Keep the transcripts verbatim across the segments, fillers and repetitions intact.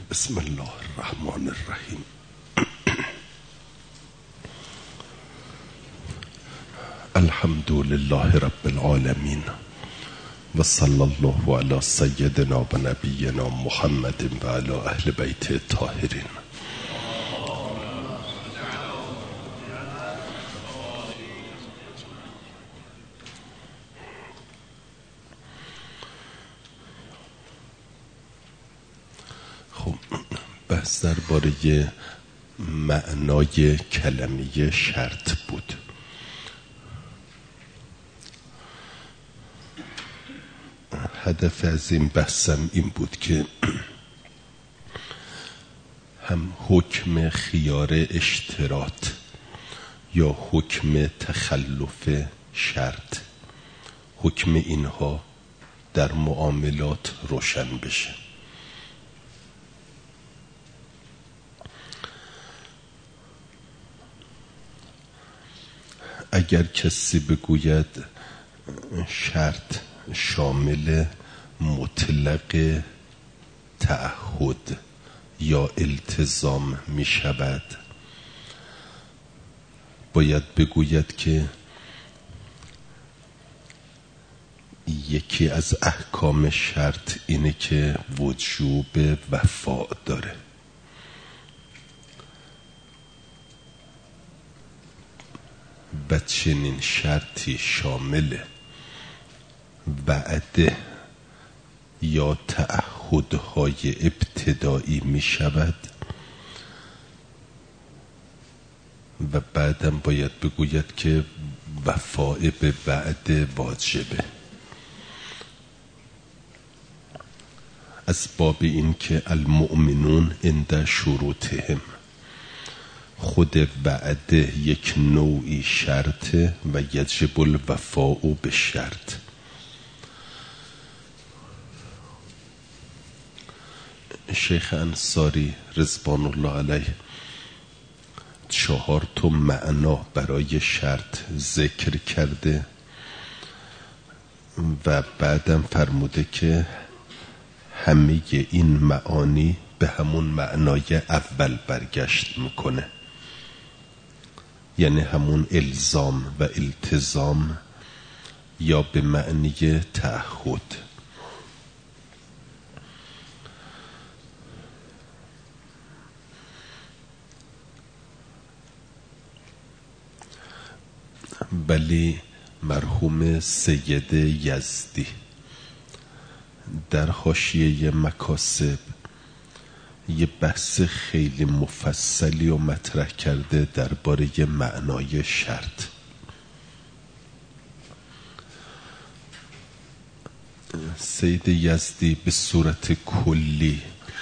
بسم الله الرحمن الرحیم. الحمد لله رب العالمین و صلی الله علی سیدنا و نبینا محمد و علی اهل بیت الطاهرین. بحث درباره معنای کلمه شرط بود. هدف از این بحثم این بود که هم حکم خیار اشتراط یا حکم تخلف شرط، حکم اینها در معاملات روشن بشه. اگر کسی بگوید شرط شامل مطلق تعهد یا التزام می شود، باید بگوید که یکی از احکام شرط اینه که وجوب وفا داره. و چنین شرطی شامل وعده یا تعهدهای ابتدایی می شود و بعدم باید بگوید که وفای به وعده واجبه. از باب این که المؤمنون عند شروطهم، خود وعده یک نوعی شرطه و یجب الوفاء به شرط. شیخ انصاری رضوان الله علیه چهار تا معنا برای شرط ذکر کرده و بعدم فرموده که همه این معانی به همون معنای اول برگشت میکنه، یعنی همون الزام و التزام یا به معنی تعهد. ولی مرحوم سید یزدی در حاشیه مکاسب یه بحث خیلی مفصلی و مطرح کرده درباره معنای شرط. سید یزدی به صورت کلی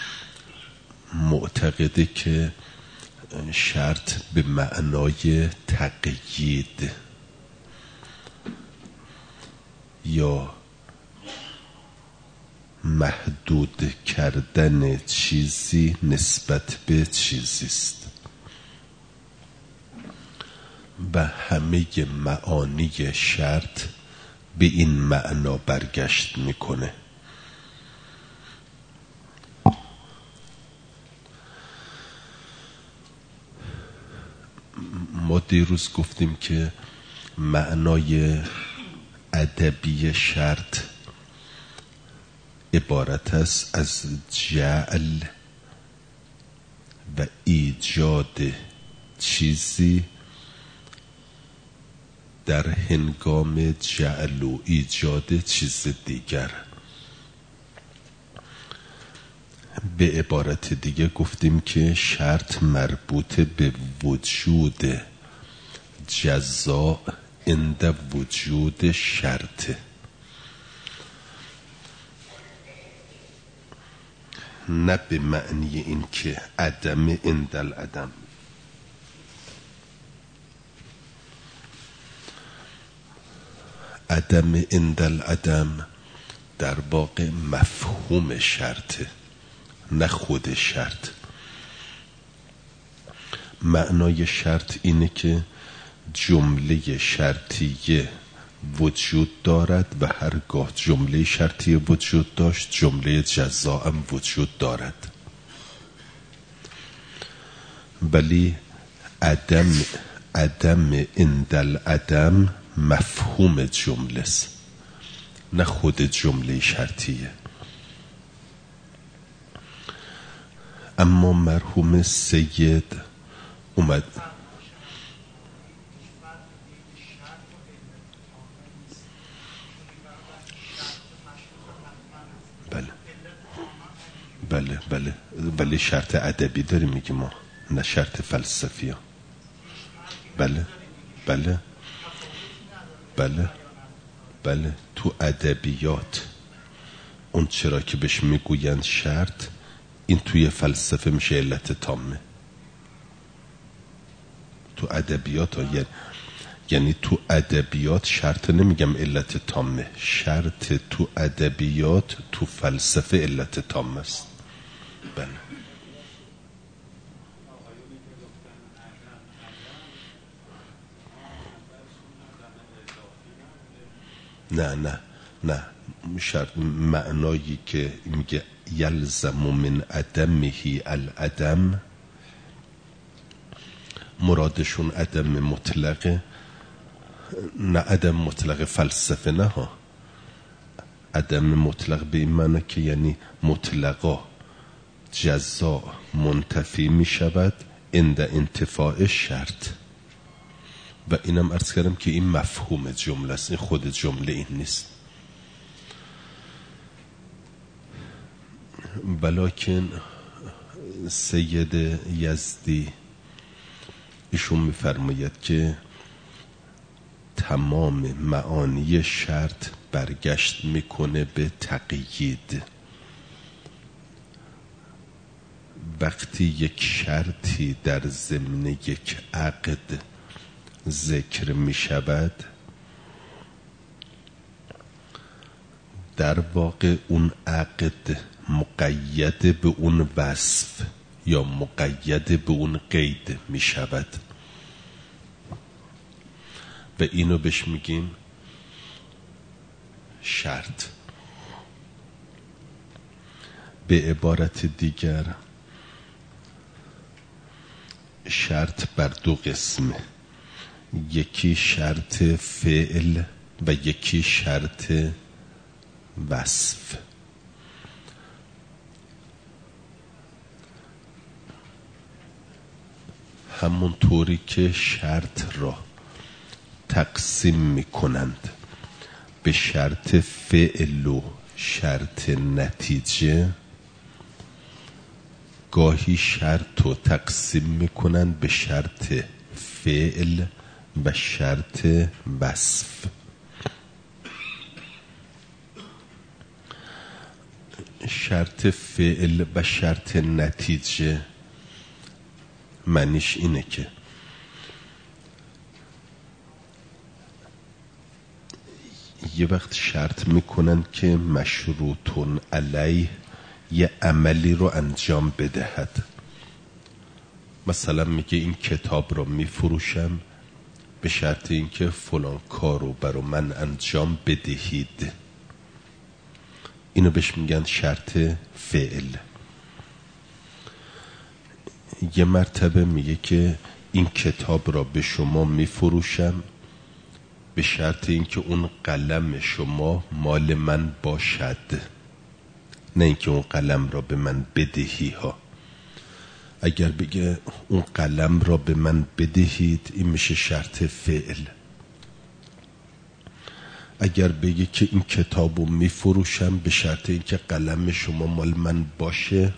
معتقده که شرط به معنای تقیید یا محدود کردن چیزی نسبت به چیزی است و همه معانی شرط به این معنا برگشت میکنه. ما دیروز گفتیم که معنای ادبی شرط عبارت است از جعل و ایجاد چیزی در هنگام جعل و ایجاد چیز دیگر. به عبارت دیگه گفتیم که شرط مربوط به وجود جزاء عند وجود شرطه، نه به معنی این که عدم عند العدم. عدم عند العدم در واقع مفهوم شرطه، نه خود شرط. معنای شرط اینه که جمله شرطیه وجود دارد و هرگاه جمله شرطیه وجود داشت جمله جزا هم وجود دارد. ولی عدم عدم اندل عدم مفهوم جمله است، نه خود جمله شرطیه. اما مرحوم سید اومد بله بله بله ولی شرط ادبی داریم میگیم ما، نه شرط فلسفی ها. بله بله بله بله تو ادبیات اون چرا که بهش میگوین شرط، این توی فلسفه میشه علت تامه. تو ادبیات ها یعنی یعنی تو ادبیات شرط نمیگم علت تامه، شرط تو ادبیات تو فلسفه علت تامه است. بله نه نه نه شرط معنایی که میگه یلزم من عدمه العدم، مرادشون عدم مطلقه، نه عدم مطلق فلسفه، نه ها. عدم مطلق به این معنی که یعنی مطلقا جزا منتفی می شود عند انتفاع شرط. و اینم عرض کردم که این مفهوم جمله است، این خود جمله این نیست. ولیکن سید یزدی ایشون میفرماید که تمام معانی شرط برگشت میکنه به تقیید. وقتی یک شرطی در ضمن یک عقد ذکر می شود، در واقع اون عقد مقید به اون وصف یا مقید به اون قید می شود و اینو بهش میگیم شرط. به عبارت دیگر شرط بر دو قسمه، یکی شرط فعل و یکی شرط وصف. همون طوری که شرط را تقسیم می کنند به شرط فعل و شرط نتیجه، گاهی شرط رو تقسیم می کنند به شرط فعل و شرط وصف. شرط فعل و شرط نتیجه معنیش اینه که یه وقت شرط میکنن که مشروطون علیه یه عملی رو انجام بدهد. مثلا میگه این کتاب رو میفروشم به شرط اینکه فلان کار رو برای من انجام بدهید. اینو بهش میگن شرط فعل. یه مرتبه میگه که این کتاب را به شما میفروشم به شرط اینکه اون قلم شما مال من باشد، نه اینکه اون قلم را به من بدهی ها. اگر بگه اون قلم را به من بدهید، این میشه شرط فعل. اگر بگه که این کتابو میفروشم به شرط اینکه قلم شما مال من باشه،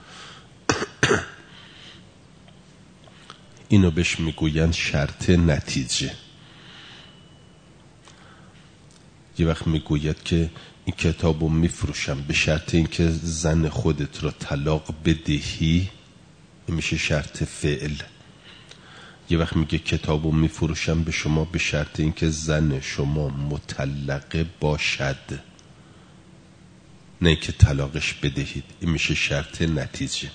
اینو بهش میگوین شرط نتیجه. یه وقت میگوید که این کتابو میفروشم به شرط اینکه زن خودت را طلاق بدهی، این میشه شرط فعل. یه وقت میگه کتابو میفروشم به شما به شرط اینکه زن شما مطلقه باشد، نه اینکه طلاقش بدهید، این میشه شرط نتیجه.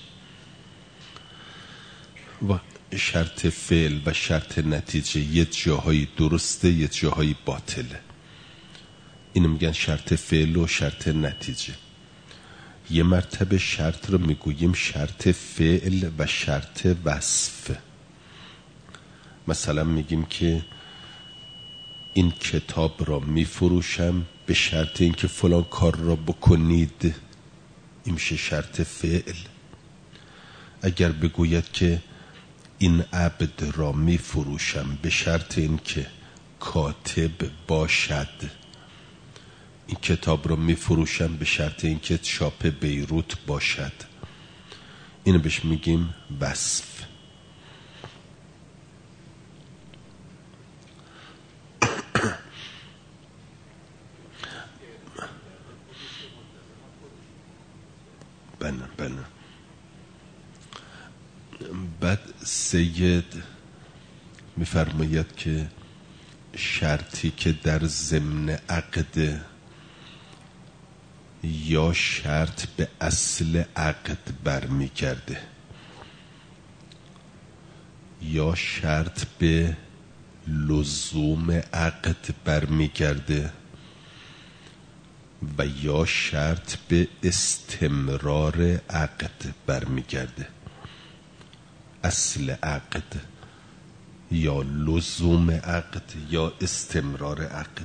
و شرط فعل و شرط نتیجه یه جاهایی درسته یه جاهایی باطله. اینو میگن شرط فعل و شرط نتیجه. یه مرتبه شرط رو میگوییم شرط فعل و شرط وصف. مثلا میگیم که این کتاب را میفروشم به شرط اینکه فلان کار را بکنید، این میشه شرط فعل. اگر بگوید که این عبد را میفروشم به شرط اینکه کاتب باشد، این کتاب را میفروشم به شرط اینکه چاپ بیروت باشد، اینو بهش میگیم وصف. بله بله. بعد سید میفرماید که شرطی که در ضمن عقد یا شرط به اصل عقد برمیگرده یا شرط به لزوم عقد برمیگرده و یا شرط به استمرار عقد برمیگرده. اصل عقد یا لزوم عقد یا استمرار عقد.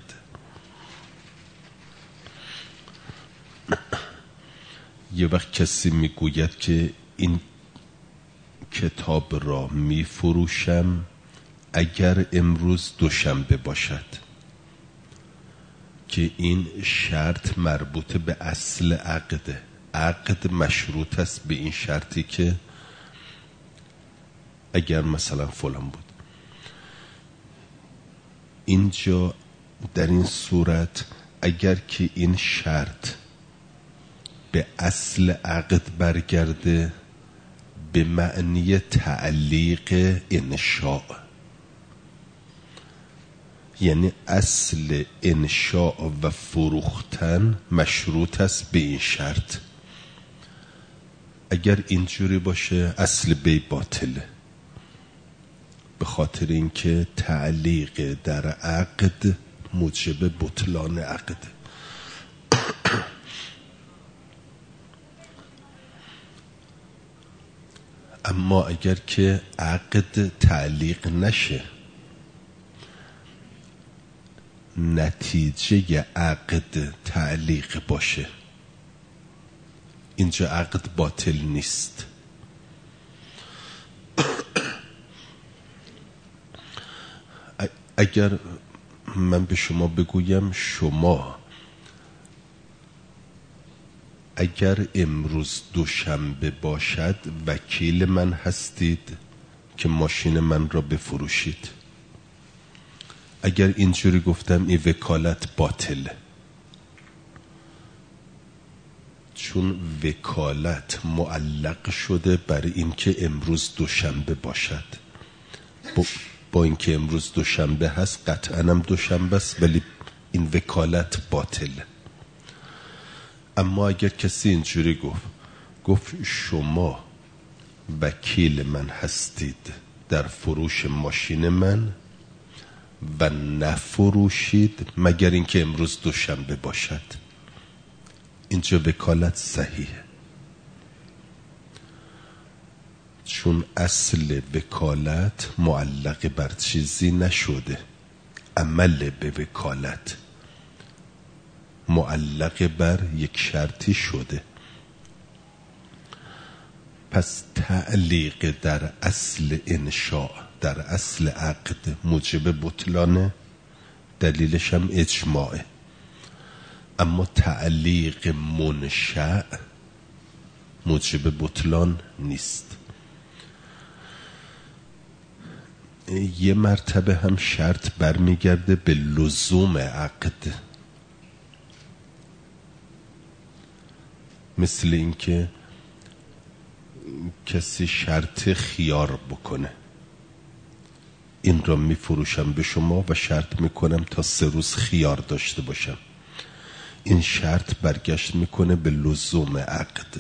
یه وقت کسی میگوید که این کتاب را میفروشم اگر امروز دوشنبه باشد، که این شرط مربوط به اصل عقده. عقد مشروط است به این شرطی که اگر مثلا فلان بود. اینجا در این صورت اگر که این شرط به اصل عقد برگرده به معنی تعلیق انشاء، یعنی اصل انشاء و فروختن مشروط است به این شرط. اگر اینجوری باشه اصل بی باطله، به خاطر اینکه تعلیق در عقد موجب بطلان عقد. اما اگر که عقد تعلیق نشه، نتیجه عقد تعلیق باشه، اینجا عقد باطل نیست. اگر من به شما بگویم شما اگر امروز دوشنبه باشد وکیل من هستید که ماشین من را بفروشید، اگر اینجوری گفتم این وکالت باطله، چون وکالت معلق شده بر اینکه امروز دوشنبه باشد. با اینکه امروز دوشنبه هست قطعاً هم دوشنبه است، ولی این وکالت باطله. اما اگر کسی اینجوری گفت گفت شما وکیل من هستید در فروش ماشین من و نفروشید مگر اینکه امروز دوشنبه باشد، اینجا وکالت صحیحه، چون اصل وکالت معلق بر چیزی نشده. عمل به وکالت معلق بر یک شرطی شده. پس تعلیق در اصل انشاء، در اصل عقد موجب بطلانه، دلیلش هم اجماعه. اما تعلیق منشأ موجب بطلان نیست. یه مرتبه هم شرط برمیگرده به لزوم عقد، مثل اینکه کسی شرط خیار بکنه، این را میفروشم به شما و شرط میکنم تا سه روز خیار داشته باشم، این شرط برگشت میکنه به لزوم عقد.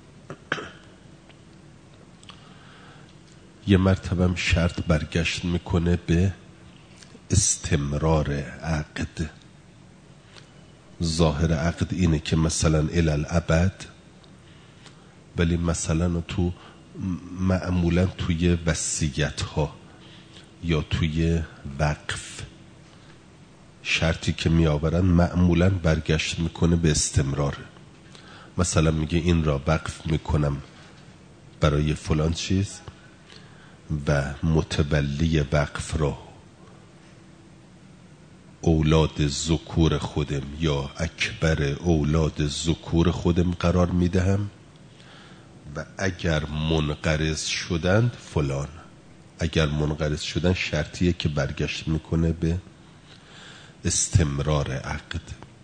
یه مرتبه هم شرط برگشت میکنه به استمرار عقد. ظاهر عقد اینه که مثلا الالعبد ولی مثلا تو معمولا توی وصیت ها یا توی وقف شرطی که می آورن معمولا برگشت میکنه به استمرار. مثلا میگه این را وقف میکنم برای فلان چیز و متولی وقف را اولاد ذکور خودم یا اکبر اولاد ذکور خودم قرار میدهم و اگر منقرض شدند فلان. اگر منقرض شدن شرطیه که برگشت میکنه به استمرار عقد.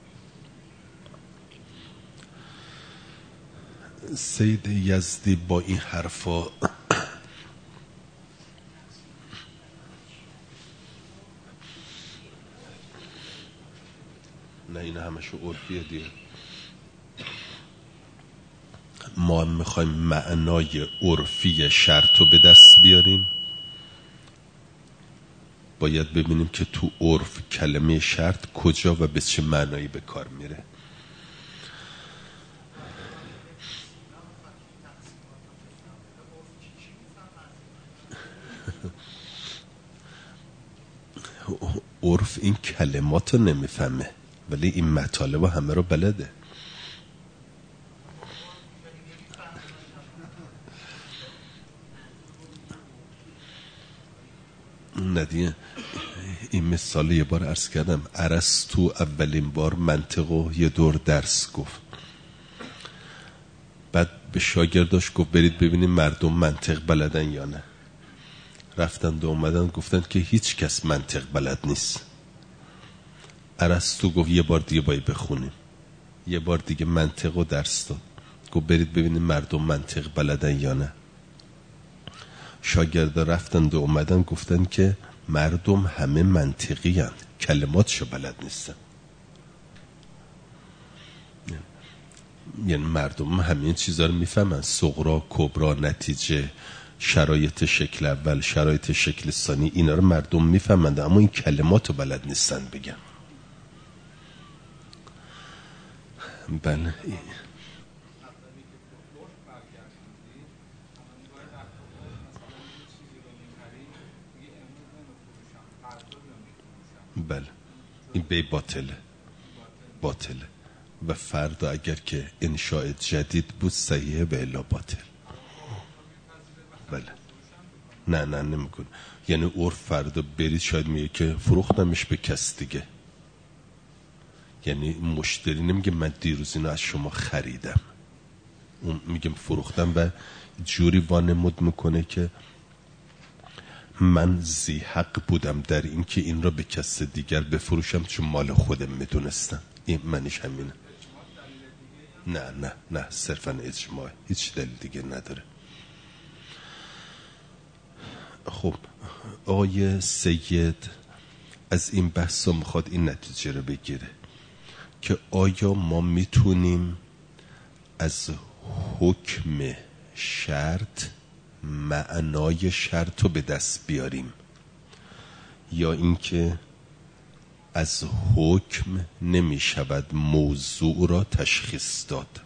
سید یزدی با این حرفا نه این همشو عرفیه دیگه. ما میخوایم معنای عرفی شرط رو به دست بیاریم، باید ببینیم که تو عرف کلمه شرط کجا و به چه معنایی به کار میره. عرف این کلمات رو نمیفهمه ولی این مطالب همه رو بلده. ندیه این مثال یه بار عرض کردم. ارسطو اولین بار منطقو یه دور درس گفت، بعد به شاگرداش گفت برید ببینیم مردم منطق بلدن یا نه. رفتن و اومدن گفتن که هیچ کس منطق بلد نیست. ارسطو گفت یه بار دیگه باید بخونیم. یه بار دیگه منطقو درس داد، گفت برید ببینیم مردم منطق بلدن یا نه. شاگردا رفتن و اومدن گفتن که مردم همه منطقی هن، کلماتشو بلد نیستن. یعنی مردم همین چیزا رو میفهمن، صغرا، کبرا، نتیجه، شرایط شکل اول، شرایط شکل ثانی، اینا رو مردم میفهمند، اما این کلماتو بلد نیستن بگن. بله بله این بی باطله باطله و فردا اگر که انشاء جدید بود صحیحه به الا باطل. بله نه نه نمیکن. یعنی عرف فردا برید شاید میگه که فروختمش به کس دیگه. یعنی مشتری نمیگه من دیروز اینو از شما خریدم، اون میگم فروختم و جوری وانمود میکنه که من زی حق بودم در این که این را به کس دیگر بفروشم چون مال خودم میدونستم. این منیش همینه. نه نه نه صرفا اجماع، هیچ دلیل دیگه نداره. خب آقای سید از این بحث میخواد این نتیجه رو بگیره که آیا ما میتونیم از حکم شرط معنای شرط رو به دست بیاریم یا اینکه از حکم نمی شود موضوع را تشخیص داد.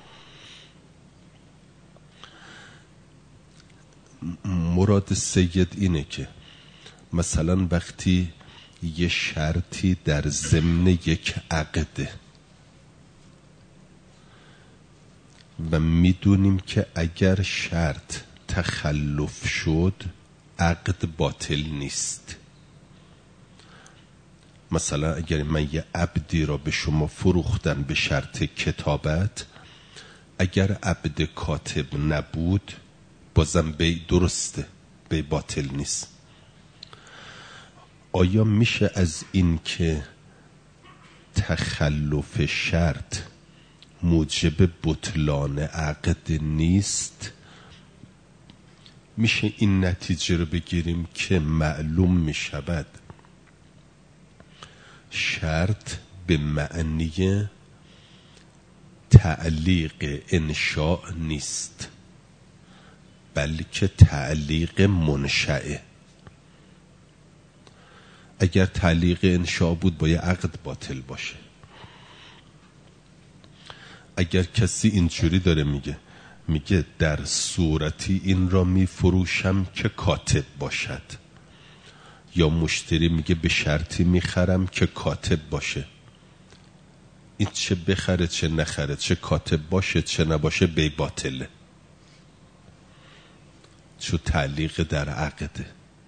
مراد سید اینه که مثلا وقتی یه شرطی در ضمن یک عقده و میدونیم که اگر شرط تخلف شد عقد باطل نیست. مثلا اگر من یه عبدی را به شما فروختم به شرط کتابت، اگر عبد کاتب نبود بازم بی درسته، بی باطل نیست. آیا میشه از این که تخلف شرط موجب بطلان عقد نیست، میشه این نتیجه رو بگیریم که معلوم میشود شرط به معنی تعلیق انشاء نیست بلکه تعلیق منشأه. اگر تعلیق انشاء بود باید عقد باطل باشه. اگر کسی اینجوری داره میگه میگه در صورتی این را میفروشم که کاتب باشد، یا مشتری میگه به شرطی میخرم که کاتب باشه. این چه بخره چه نخره، چه کاتب باشه چه نباشه بی باطله، چو تعلیق در عقده.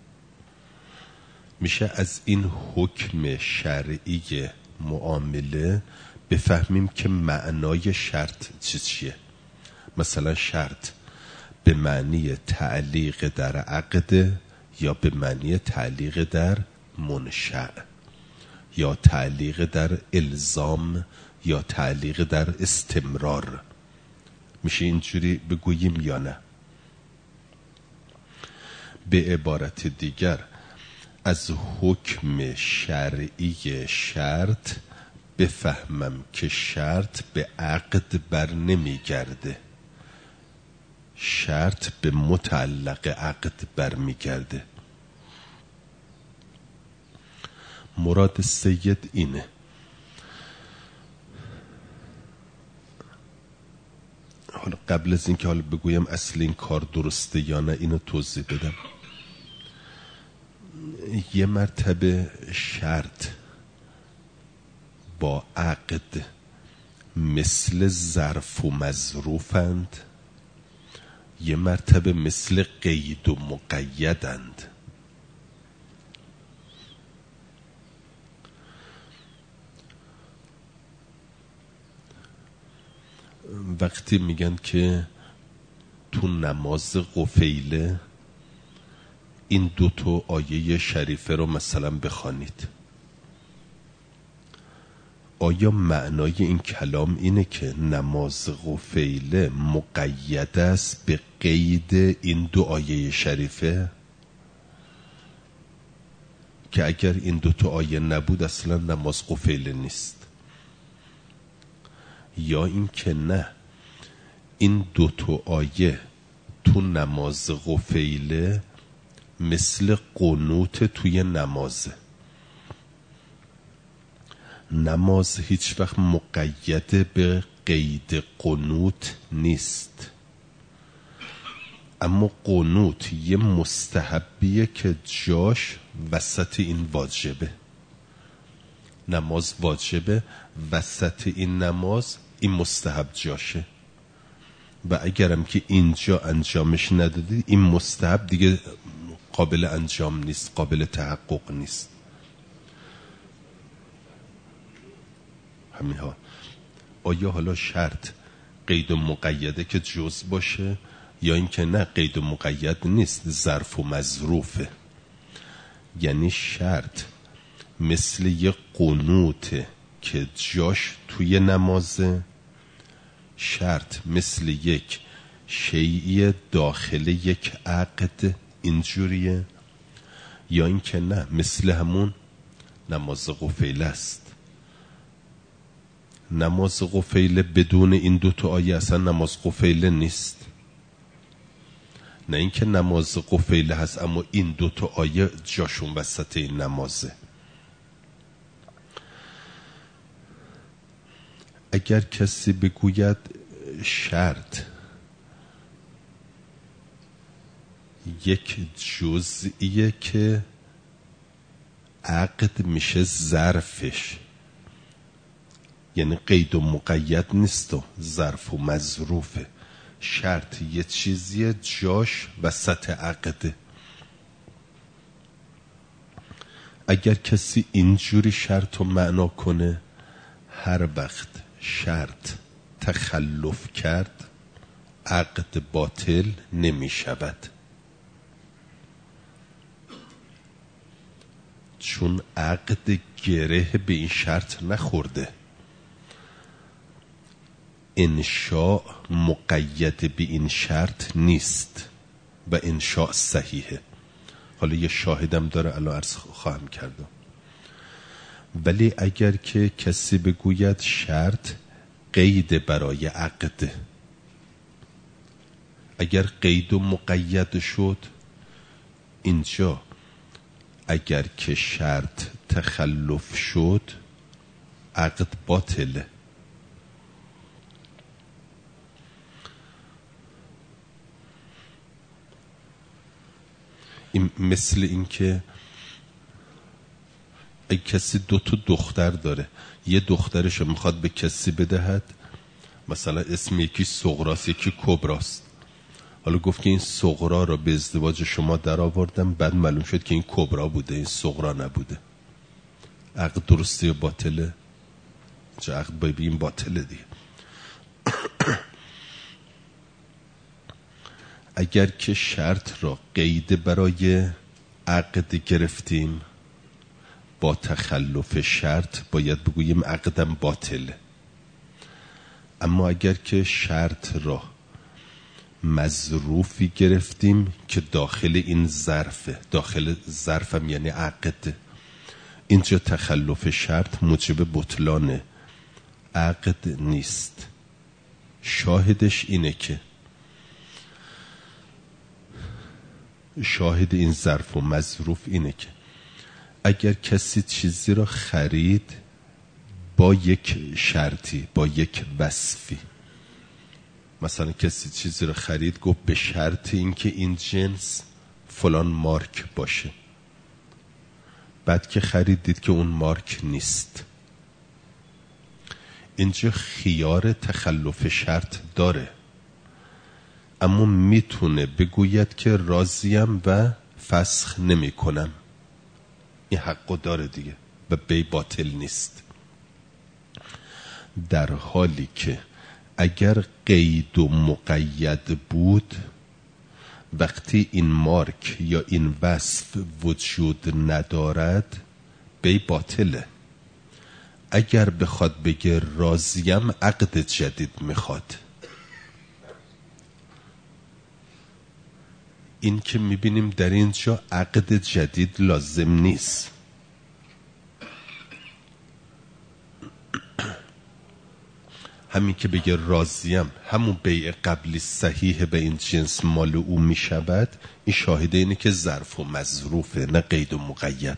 میشه از این حکم شرعی معامله بفهمیم که معنای شرط چی چیه. مثلا شرط به معنی تعلیق در عقد، یا به معنی تعلیق در منشأ، یا تعلیق در الزام، یا تعلیق در استمرار. میشه اینجوری بگوییم یا نه؟ به عبارت دیگر از حکم شرعی شرط بفهمم که شرط به عقد بر نمیگرده، شرط به متعلق عقد بر میگرده. مراد سید اینه. حالا قبل از این که حالا بگویم اصل این کار درسته یا نه، اینو توضیح بدم. یه مرتبه شرط با عقد مثل ظرف و مظروفند، یه مرتبه مثل قید و مقیدند. وقتی میگن که تو نماز قفیله این دو تا آیه شریفه رو مثلا بخوانید، آیا معنای این کلام اینه که نماز قفیله مقید است به قید این دو آیه شریفه، که اگر این دو تا آیه نبود اصلا نماز قفیله نیست؟ یا این که نه، این دو تا آیه تو نماز قفیله مثل قنوت توی نمازه، نماز هیچ وقت مقید به قید قنوت نیست، اما قنوت یه مستحبیه که جاش وسط این واجبه. نماز واجبه، وسط این نماز این مستحب جاشه، و اگرم که اینجا انجامش ندادی این مستحب دیگه قابل انجام نیست، قابل تحقق نیست. همین ها. آیا حالا شرط قید و مقیده که جز باشه، یا اینکه نه قید و مقید نیست، ظرف و مظروفه؟ یعنی شرط مثل یه قنوته که جاش توی نمازه، شرط مثل یک شیئی داخل یک عقد اینجوریه، یا اینکه نه مثل همون نماز قفیله است. نماز قفیله بدون این دو تا آیه اصلا نماز قفیله نیست. نه اینکه نماز قفیله هست اما این دو تا آیه جاشون وسط این نمازه. اگر کسی بگوید شرط یک جزئیه که عقد میشه ظرفش، یعنی قید و مقید نیست و ظرف و مظروفه، شرط یه چیزیه جاش وسط عقده. اگر کسی اینجوری شرط رو معنا کنه، هر وقت شرط تخلف کرد عقد باطل نمی شود، چون عقد گره به این شرط نخورده. انشاء مقید به این شرط نیست و انشاء صحیحه. حالا یه شاهدم داره الان عرض خواهم کردم. ولی اگر که کسی بگوید شرط قید برای عقد، اگر قید و مقید شد اینجا، اگر که شرط تخلف شد عقد باطله. این مثل این که اگه کسی دو تا دختر داره، یه دخترش رو میخواد به کسی بدهد، مثلا اسم یکی صغراست یکی کبراست، حالا گفت که این صغرا رو به ازدواج شما در آوردم، بعد معلوم شد که این کبرا بوده این صغرا نبوده، عقد درسته یا باطله؟ چه عقد باید این باطله دیگه. اگر که شرط را قید برای عقد گرفتیم با تخلف شرط باید بگوییم عقدم باطله. اما اگر که شرط را مظروفی گرفتیم که داخل این ظرفه، داخل ظرفم یعنی عقد، اینجا تخلف شرط موجب بطلان عقد نیست. شاهدش اینه که شاهد این ظرف و مظروف اینه که اگر کسی چیزی را خرید با یک شرطی، با یک وصفی، مثلا کسی چیزی را خرید گفت به شرط اینکه این جنس فلان مارک باشه، بعد که خرید دید که اون مارک نیست، اینجا خیار تخلف شرط داره، اما میتونه بگوید که راضیم و فسخ نمی کنم، این حقو داره دیگه و بی باطل نیست. در حالی که اگر قید و مقید بود، وقتی این مارک یا این وصف وجود ندارد بی باطله. اگر بخواد بگه راضیم عقد جدید میخواد. این که میبینیم در اینجا عقد جدید لازم نیست. همین که بگه راضیم، همون بیع قبلی صحیح به این جنس مال او میشود، این شاهده اینه که ظرف و مظروفه نه قید و مقید.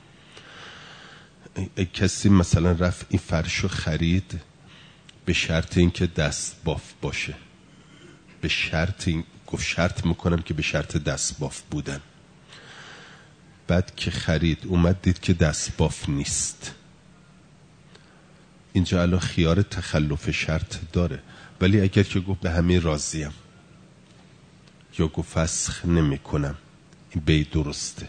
کسی مثلا رفت این فرشو خرید به شرط اینکه دست باف باشه، به شرط این گفت شرط میکنم که به شرط دست باف بودن، بعد که خرید اومد دید که دست باف نیست، اینجا الان خیار تخلف شرط داره. ولی اگر که گفت به همین راضیم یا گفت فسخ نمی کنم، این بی درسته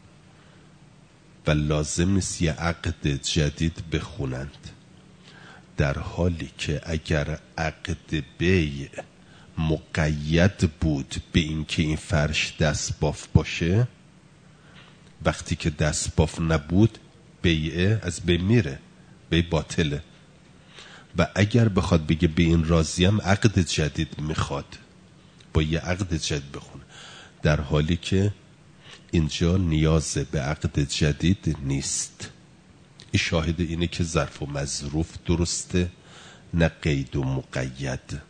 و لازم نیست یه عقد جدید بخونند. در حالی که اگر عقد بیع مقید بود به اینکه این فرش دست باف باشه، وقتی که دست باف نبود بیعه از بین میره، بیع باطله. و اگر بخواد بگه به این راضیم عقد جدید میخواد، با یه عقد جدید بخونه، در حالی که اینجا نیاز به عقد جدید نیست. این شاهد اینه که ظرف و مظروف درسته نه قید و مقید.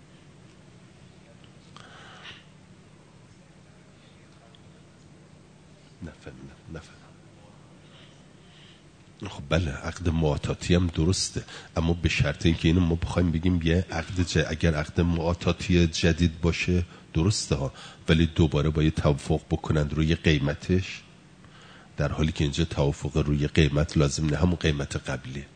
نفهم نفهم خب بله عقد معاطاتی هم درسته، اما به شرط اینکه اینو ما بخوایم بگیم یه عقد جدید، اگر عقد معاطاتی جدید باشه درسته ها، ولی دوباره باید توافق بکنند روی قیمتش، در حالی که اینجا توافق روی قیمت لازم نه، همون قیمت قبلی.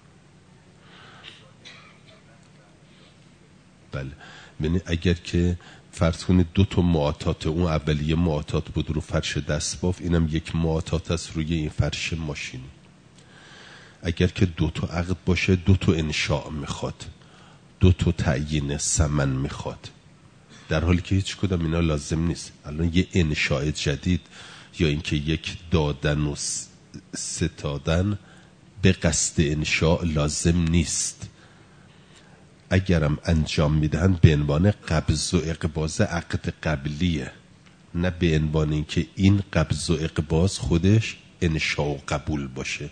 بله یعنی اگر که فرض کنید دو تا معاطات، اون اولیه معاطات بود رو فرش دستباف، اینم یک معاطات است روی این فرش ماشین. اگر که دو تا عقد باشه دو تا انشاء میخواد، دو تا تعیین ثمن میخواد، در حالی که هیچ کدام اینا لازم نیست. الان یه انشاء جدید یا اینکه یک دادن و ستادن به قصد انشاء لازم نیست. اگرم انجام میدهن به عنوان قبض و اقباض عقد قبلیه، نه به عنوان اینکه این قبض و اقباض خودش انشاء و قبول باشه.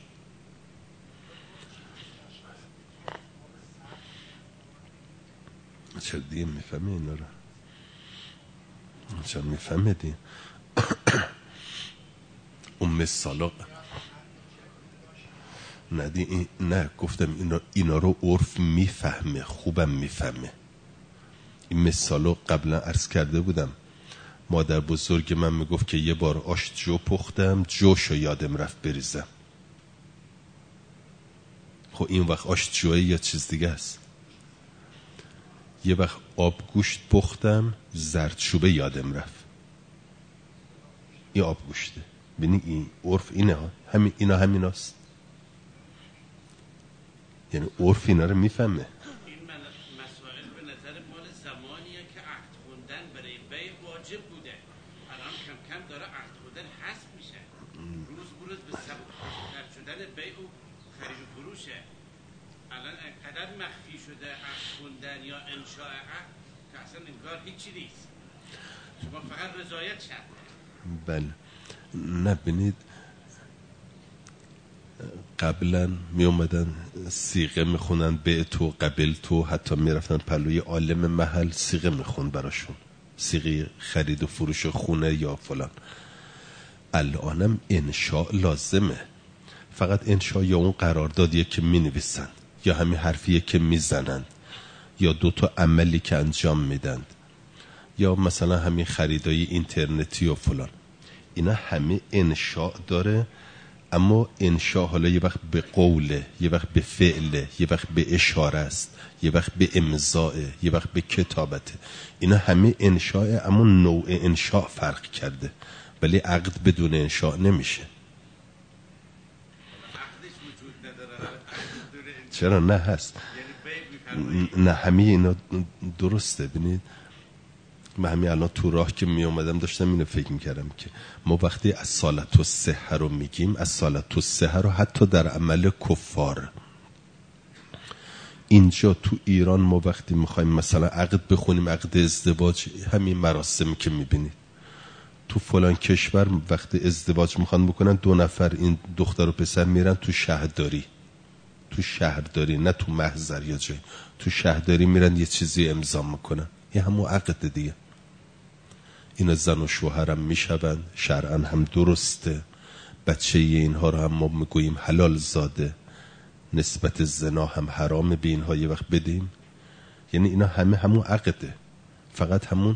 چرا دیگه میفهمی اینا رو؟ چرا میفهمی دیگه؟ اون مثالا نه دی نه گفتم اینا, اینا رو عرف میفهمه، خوبم میفهمه. این مثالو قبلا عرض کرده بودم. مادر بزرگ من میگفت که یه بار آش جو پختم، جوشو یادم رفت بریزم. خب این وقت آش جوه یا چیز دیگه است. یه وقت آب گوشت پختم، زردچوبه یادم رفت. این آب گوشته. ببین این عرف اینه ها، همین اینا همین هست. یعنی عرف اینا رو میفهمه. این مسائل به نظر مال زمانیه که عهد خوندن برای بیع واجب بوده. الان کم کم داره عهد خوندن حذف میشه. روز بروز به سبک‌تر شدن بیع و خرید و فروشه. الان انقدر مخفی شده عهد خوندن یا انشاء عهد که اصلا انگار هیچی نیست. شما فقط رضایت شرطه. بله. نبینید قبلا می اومدن صیغه میخونن به تو قبل تو، حتی میرفتن پلوی عالم محل صیغه میخون براشون، صیغه خرید و فروش خونه یا فلان. الانم انشاء لازمه، فقط انشاء یا اون قراردادیه که مینویسن یا همین حرفیه که میزنن یا دوتا عملی که انجام میدن یا مثلا همین خریدای اینترنتی و فلان. اینا همه انشاء داره، اما انشاء حالا یه وقت به قوله، یه وقت به فعله، یه وقت به اشاره است، یه وقت به امضاء، یه وقت به کتابته. اینا همه انشاء، اما نوع انشاء فرق کرده. ولی عقد بدون انشاء نمیشه. چرا نه هست؟ نه همه اینا درسته. ببینید من همین الان تو راه که می اومدم داشتم اینو فکر میکردم که ما وقتی از صلات الصحه رو میگیم، از صلات الصحه رو حتی در عمل کفار، اینجا تو ایران ما وقتی میخوایم مثلا عقد بخونیم، عقد ازدواج، همین مراسمی که میبینید تو فلان کشور وقتی ازدواج میخوان بکنن، دو نفر این دختر و پسر میرن تو شهرداری، تو شهرداری نه تو محضر یا جایی، تو شهرداری میرن یه چیزی امضا میکنن. این همون عقد دیگه. اینا زن و شوهرم میشون، شرعا هم درسته. بچه اینها رو هم ما میگوییم حلال زاده، نسبت زنا هم حرامه به اینها یه وقت بدیم. یعنی اینا همه همون عقده، فقط همون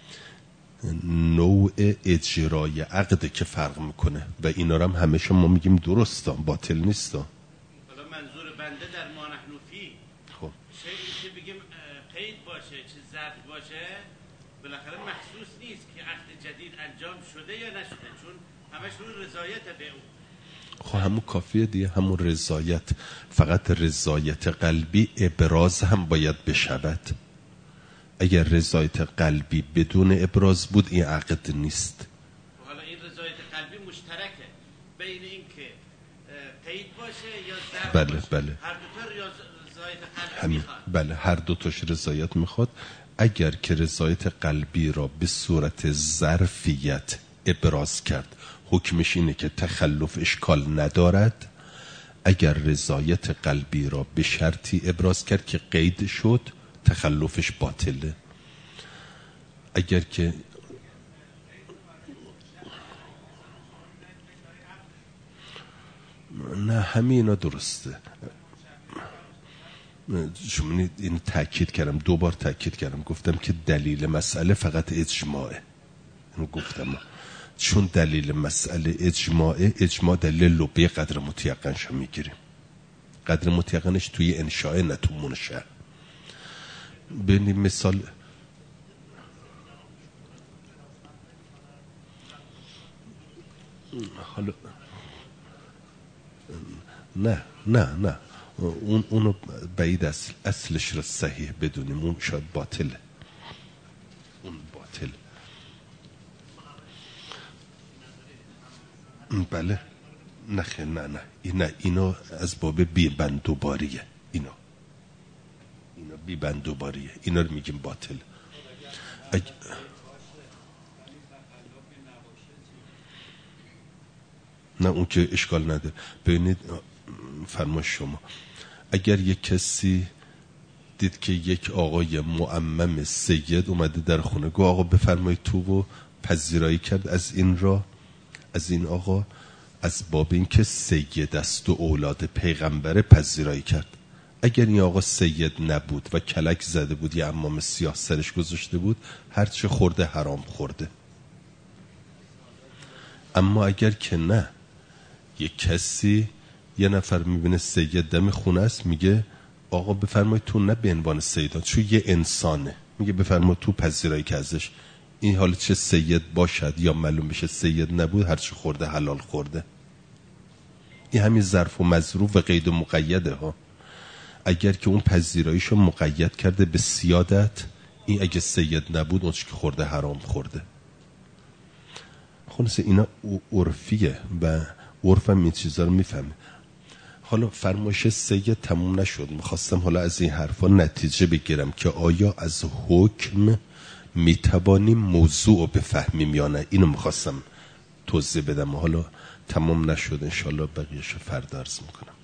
نوع اجرای عقده که فرق میکنه و اینا رو هم همه ما میگیم درسته، باطل نیسته. حالا منظور بنده در ما نحن فی، خب چه که بگیم قید باشه چه زرد باشه، بالاخره محسوس نیست که عقد جدید انجام شده یا نشده، چون همش روی رضایت به اون. خب همون کافیه دیگه، همون رضایت. فقط رضایت قلبی ابراز هم باید بشود. اگر رضایت قلبی بدون ابراز بود این عقد نیست. حالا این رضایت قلبی مشترکه بین این که قید باشه یا زرد بله باشه. بله هر دو تا رضایت قلبی همین. میخواد. بله هر دو تاش رضایت میخواد. اگر که رضایت قلبی را به صورت ظرفیت ابراز کرد، حکمش اینه که تخلف اشکال ندارد. اگر رضایت قلبی را به شرطی ابراز کرد که قید شد، تخلفش باطله. اگر که نه همین اینا درسته. شما این تاکید کردم، دو بار تاکید کردم، گفتم که دلیل مسئله فقط اجماعه. اینو گفتم چون دلیل مسئله اجماعه، اجماع دلیل لبه قدر متیقنش هم میگیریم. قدر متیقنش توی انشاء نه تو منشأ. ببینید مثال حالا نه نه نه اون اونو بعید اصل اصلش رو صحیح بدونیم، اون شاید باطله، اون باطل. بله نه خیلی نه نه اینا اینا از باب بی بندوباریه، اینا اینا بی بندوباریه، اینا رو میگیم باطل. اگ... نه اون که اشکال نداره. ببینید فرمایش شما، اگر یک کسی دید که یک آقای معمم سید اومده در خونه، گو آقا بفرمایید تو، و پذیرایی کرد از این را، از این آقا، از باب این که سید است و اولاد پیغمبر پذیرایی کرد. اگر این آقا سید نبود و کلک زده بود یا عمام سیاه سرش گذاشته بود، هرچه خورده حرام خورده. اما اگر که نه، یک کسی یه نفر میبینه سید دم خونه است، میگه آقا بفرمایید تو نه به عنوان سید، چون یه انسانه، میگه بفرمایید تو پذیرایی که ازش این حالت چه سید باشد یا معلوم بشه سید نبود، هرچی خورده حلال خورده. این همین ظرف و مظروف و قید و مقیده ها. اگر که اون پذیراییشو مقید کرده به سیادت، این اگه سید نبود اون چی که خورده حرام خورده. خلاصه اینا عرفیه و عرفم این چیزا رو میفهمه. حالا فرمایش سید تموم نشد، میخواستم حالا از این حرفا نتیجه بگیرم که آیا از حکم میتوانیم موضوع رو بفهمیم یا نه. اینو میخواستم توضیح بدم، حالا تمام نشد، انشالله بقیه‌شو فردا عرض میکنم.